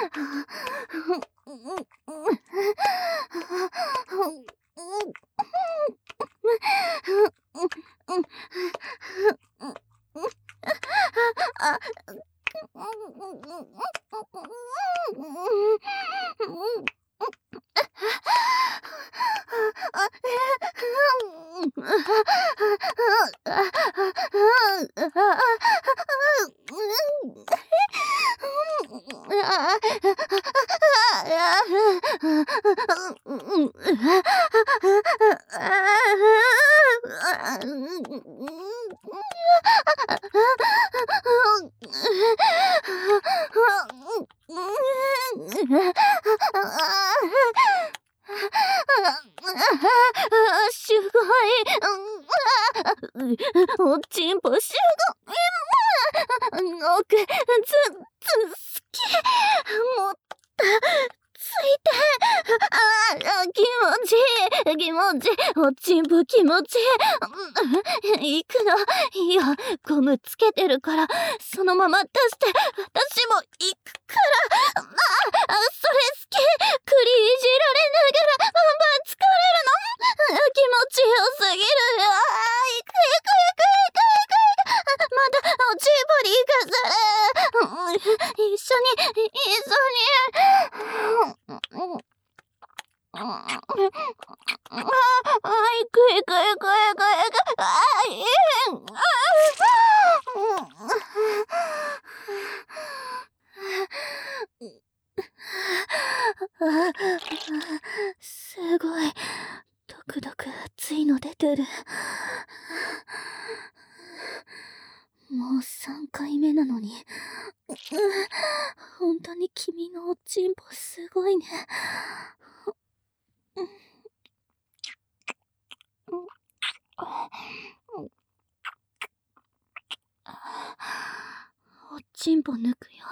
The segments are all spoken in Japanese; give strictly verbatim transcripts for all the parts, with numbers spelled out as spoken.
すごい。おちんぽすごい。奥、ず、ず、好き。もったついて。ああ、気持ちいい。気持ちいい。おちんぽ気持ちいい。行くの。いいよ。ゴムつけてるから、そのまま出して、私も行くから。ああ、それ好き。栗いじられながら、バンバン疲れるの。気持ちよすぎる。ああ、行く行く行く行く行く行く。また、おちんぽに行かせる。一緒に、一緒に。ああ、行く行く行く行く行く。ああ、いい。すごい。ドクドク熱いの出てる。もうさんかいめなのに。本当に君のおちんぽすごいね。おちんぽ抜くよ。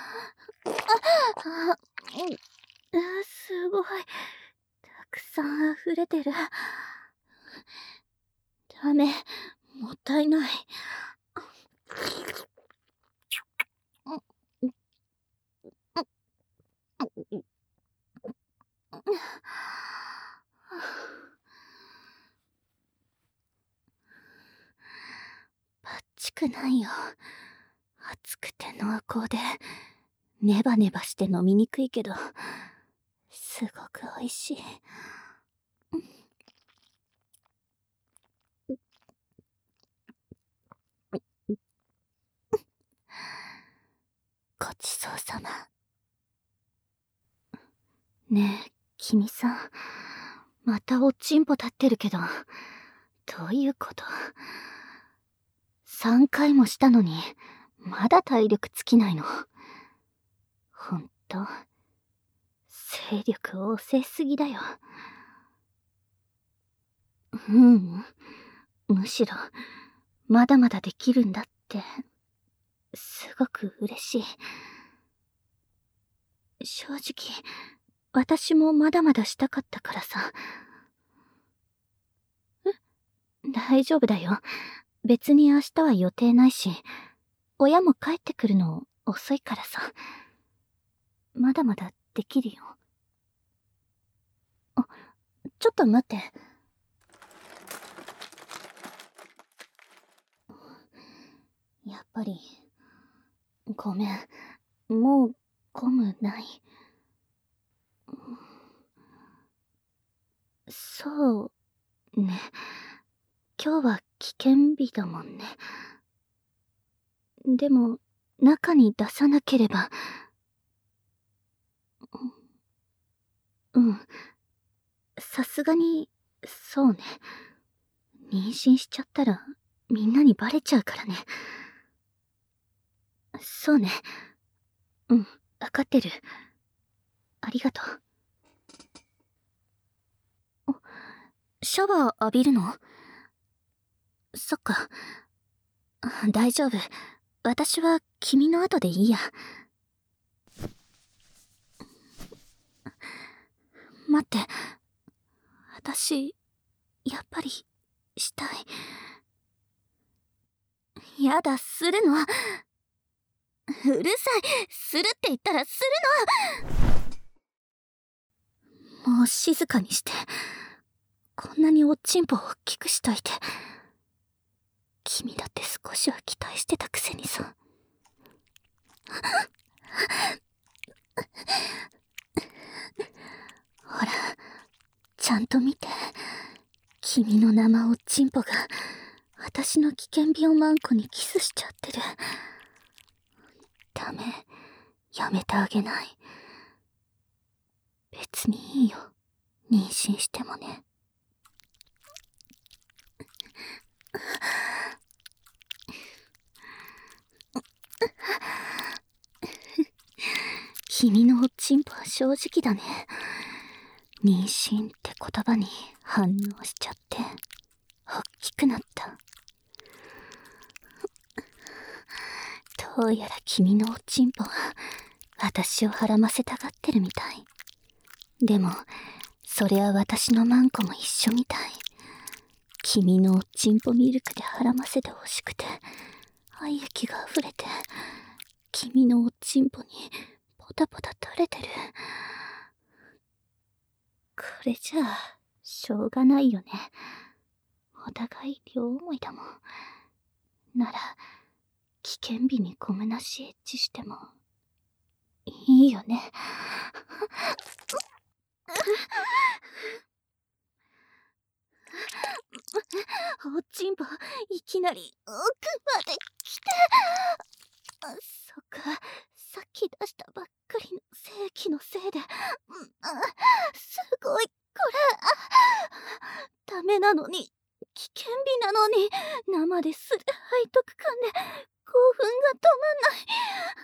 あ、すごい。たくさん溢れてる。ダメ。もったいない。バッチくないよ。熱くて濃厚で、ネバネバして飲みにくいけど、すごく美味しい。ごちそうさま。ねえ、君さん、またおちんぽ立ってるけど、どういうこと？さんかいもしたのに、まだ体力尽きないの？ほんと、精力旺盛すぎだよ。ううん、むしろ、まだまだできるんだって、すごく嬉しい。正直、私もまだまだしたかったからさ。え？大丈夫だよ。別に明日は予定ないし、親も帰ってくるの遅いからさ。まだまだできるよ。あ、ちょっと待って。やっぱり、ごめん。もう、ゴムない。そうね。今日は危険日だもんね。でも、中に出さなければ。うん。さすがに、そうね。妊娠しちゃったら、みんなにバレちゃうからね。そうね。うん、わかってる。ありがとう。シャワー浴びるの？そっか。大丈夫。私は君の後でいいや。待って。私、やっぱり、したい。やだ、するの。 うるさい。するって言ったらするの。もう静かにして。こんなにおっちんぽを大きくしといて。君だって少しは期待してたくせにさ。ほら、ちゃんと見て。君の生おっちんぽが私の危険病マンコにキスしちゃってる。ダメ、やめてあげない。別にいいよ、妊娠してもね。君のおっちんぽは正直だね。妊娠って言葉に反応しちゃって大きくなった。どうやら君のおっちんぽは私をはらませたがってるみたい。でもそれは私のマンコも一緒みたい。君のおっちんぽミルクではらませてほしくて愛液が溢れて君のおっちんぽにポタポタ垂れてる。これじゃあしょうがないよね。お互い両思いだもん。なら危険日にゴムなしエッチしてもいいよね。おっちんぽいきなり奥まで来て。あ、そっか、さっき出したばっかりの精液のせいで、うん、あ、すごいこれ。ダメなのに、危険日なのに、生でする背徳感で興奮が止まんない。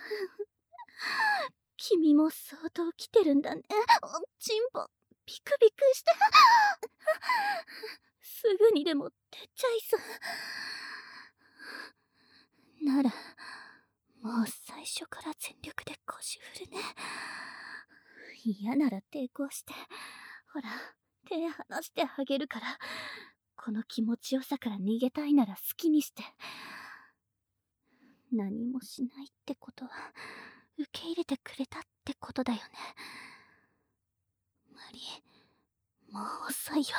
君も相当来てるんだね。おっちんぽビクビクして。すぐにでも出ちゃいそう。ならもう最初から全力で腰振るね。嫌なら抵抗して。ほら、手離してあげるから。この気持ちよさから逃げたいなら好きにして。何もしないってことは受け入れてくれたってことだよね。無理、もう遅いよ。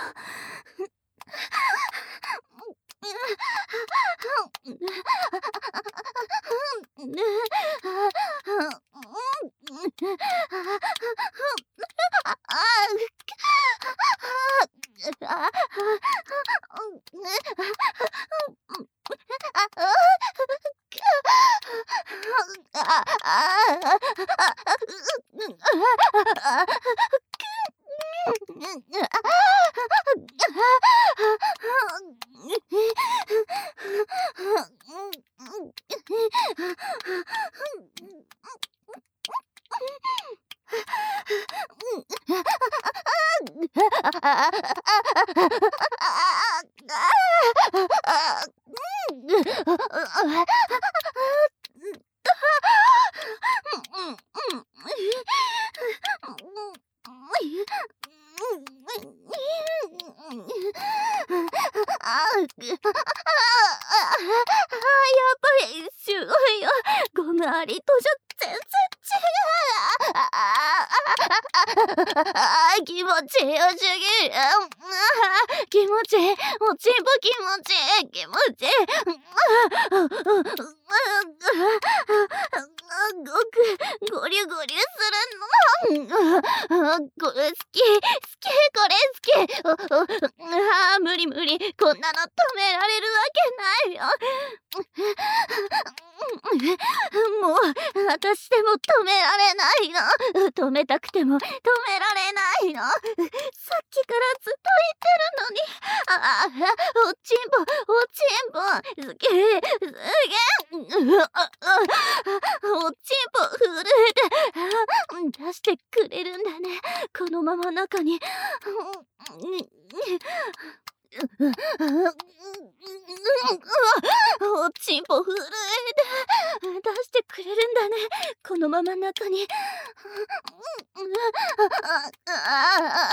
ありとじゃ全然違う。気持ちよすぎる。気持ちいい。おちんぽ気持ちいい。気持ちいい。ごゴリュゴリュするの。これ好き。好き。これ好き。あ、無理無理。こんなの止められるわけないよ。もう私でも止められないの。止めたくても止められないの。さっきからずっと言ってるのに。ああ、おちんぽおちんぽすげえすげえ。おちんぽ震えて出してくれるんだね。このまま中におちんぽ震えて出してくれるんだね。このまま中に。ダメダメ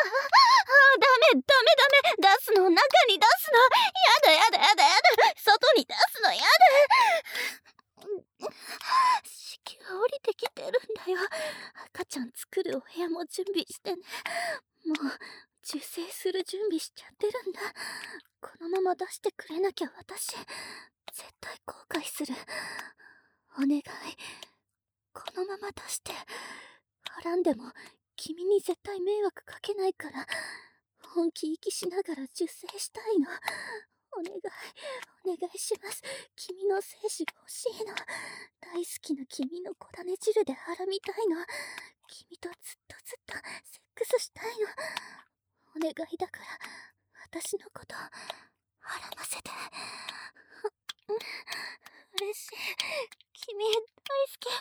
ダメ。出すの、中に出すの。やだやだやだやだ。外に出すのやだ。子降りてきてるんだよ。赤ちゃん作るお部屋も準備してね。もう受精する準備しちゃってるんだ。このまま出してくれなきゃ私絶対後悔する。お願い、このまま出して。はらんでも君に絶対迷惑かけないから、本気息しながら受精したいの。お願い、お願いします。君の精子が欲しいの。大好きな君の子種汁ではらみたいの。君とずっとずっとセックスしたいの。お願いだから、私のこと、はらませて。嬉しい。君、大好き。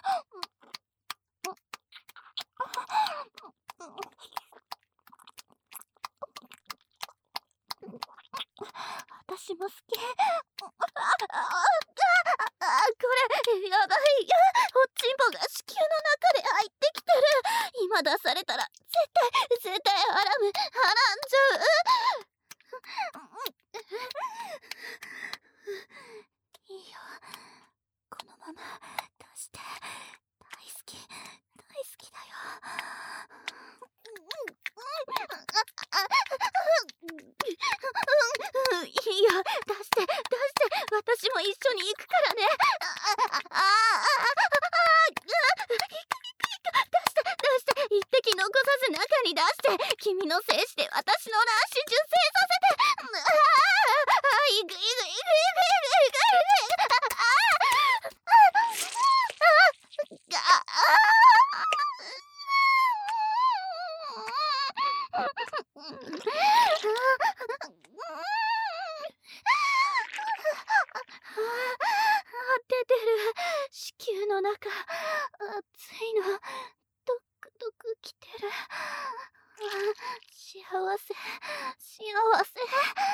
私も好き。あああ、これやばい。おちんぽが子宮の中で入ってきてる。今出されたら絶対絶対ハラム、ハラんじゃう。いいよ、このまま出して。大好き、大好きだよ。いいよ、出して出して。私も一緒に行くからね。あああああ出して出して。一滴残さず中に出して。君の精子で私の卵子受精させて。ああいくいくいくいくいくいく出てる。子宮の中熱いの。ドクドクきてる。幸せ幸せ。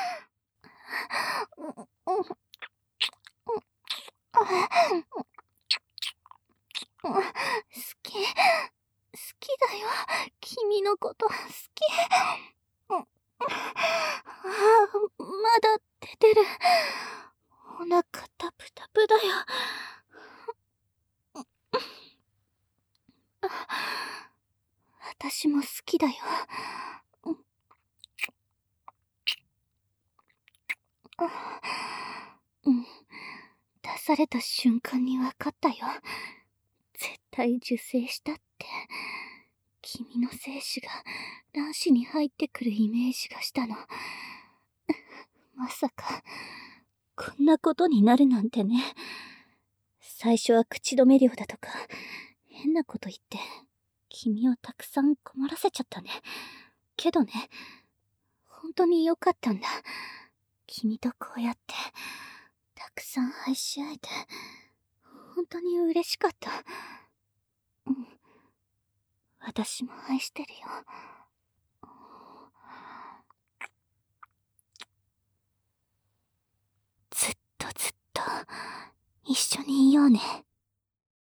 好き好きだよ。君のこと好き。あまだ出てる。お腹タプタプだよ。私も好きだよ。うん、出された瞬間に分かったよ。絶対受精したって。君の精子が卵子に入ってくるイメージがしたの。まさかこんなことになるなんてね。最初は口止め料だとか変なこと言って君をたくさん困らせちゃったね。けどね、本当に良かったんだ。君とこうやってたくさん愛し合えて本当に嬉しかった。うん、私も愛してるよ。ずっとずっと一緒にいようね。